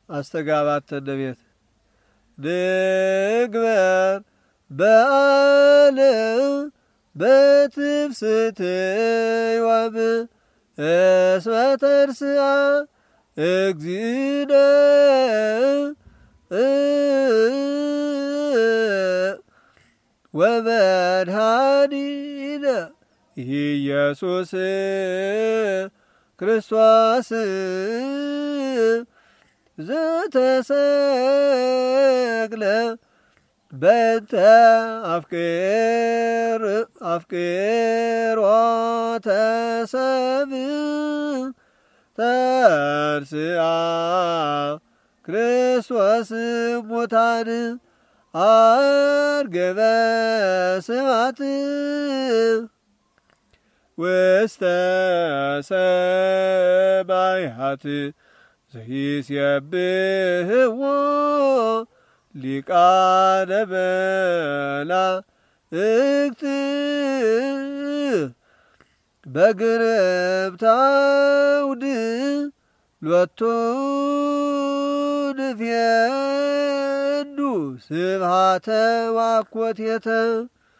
አስተጋባት ተደቤት ድግበር በአለ በትፍስት ይወብ እስመ ተርስአ እግዚእነ ወመድኃኒነ ኢየሱስ ክርስቶስ ዘተሰቅለ በእንተ አፍቅሮተ ሰብእ ተንሥአ ክርስቶስ እሙታን አርገበ ስብሐት ውስተ ሰማያት ዘይሴብሕዎ ሊቃነ መላእክት በግርብተ አውድ ሎቱ ንፌኑ ስብሐተ ወአኮቴተ